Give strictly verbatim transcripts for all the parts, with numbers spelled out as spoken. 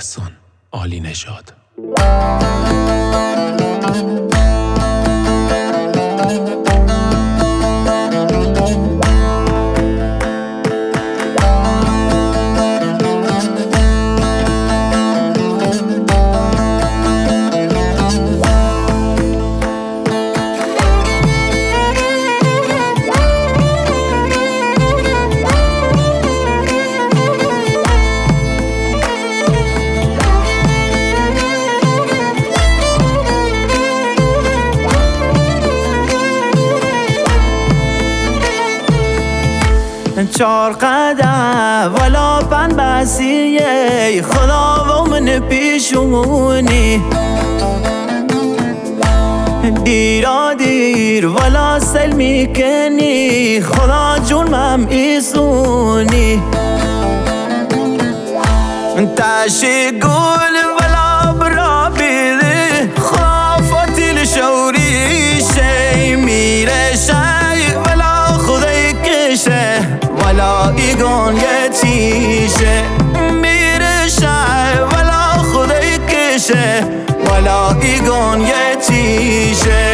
احسان عالی نژاد. چار قدم ولا پن بسیه خدا و من پیشونی دیرا دیر ولا سل میکنی خدا جون مم ایسونی تاشی گل ولا برا بیده خدا فاتیل شوری شی میره شی ولا خدای کشه ولا ایگان یه چیشه میره شای ولا خدای کشه ولا ایگان یه چیشه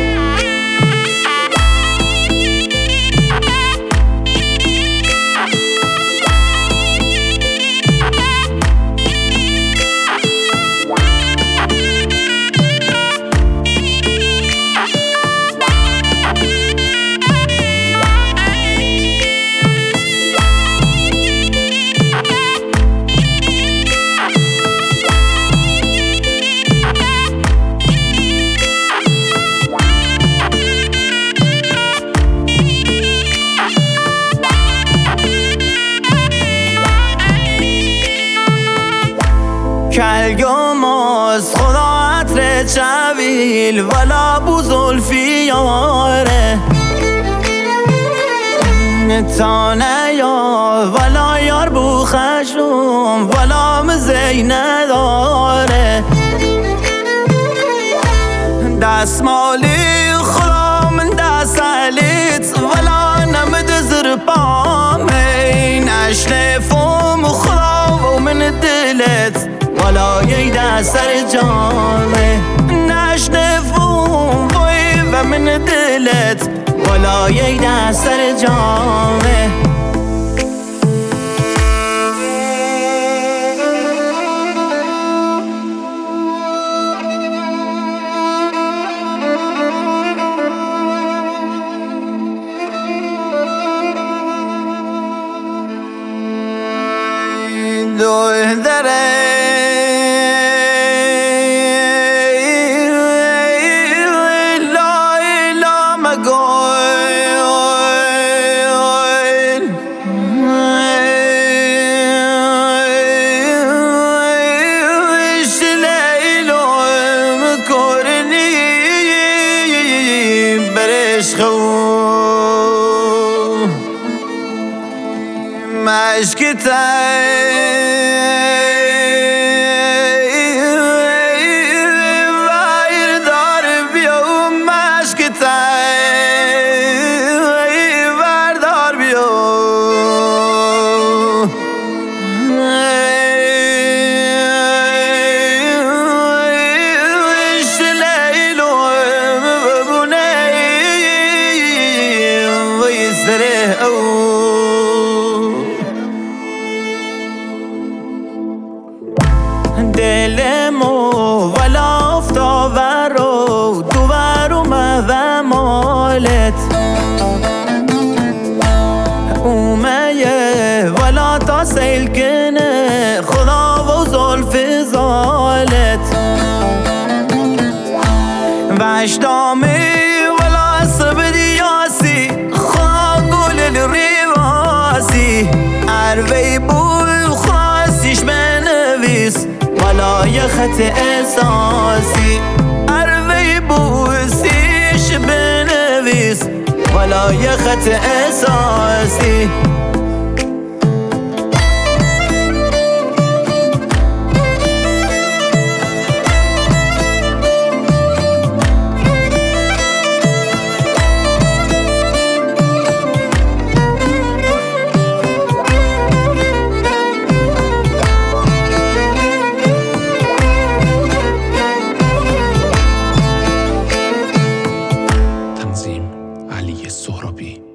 کلگاماز خدا عطر چویل ولا بوزلفی یاره تانه یا ولا یار بو خشم ولا مزی نداره دست مالی خدا من دست علیت ولا نمد زر پامه نشنفم خدا و من دلت ولا یه سر جامه نشنفون وی و من دلت ولا یه سر جامه دو دره مشکتای ویر دار بیا مشکتای ویر دار بیا شلیلو ببونه ویسره او دلمو ولا افتاور و دوبر اومه مالت اومه ولا تا سیل کنه خدا و زلف زالت وشتامه ولا صبر یاسی خدا گل الریواسی عروی بول خواستیش بنویس ولا یه خط احساسی عروی بوسیش بنویس ولا یه خط احساسی سهرابی.